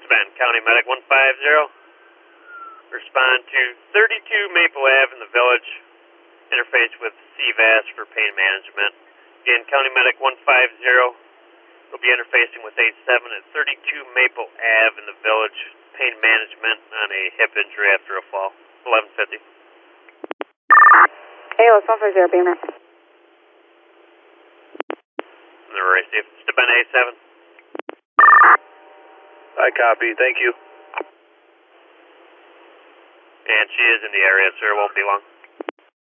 Savannah County Medic 150. Respond to 32 Maple Ave in the Village. Interface with CVAS for pain management. Again, County Medic 150 will be interfacing with 87 at 32 Maple Ave in the Village. Pain management on a hip injury after a fall. 1150. ALS 150, Beamer. Never received. Step on A7. I copy, thank you. And she is in the area, sir. Won't be long.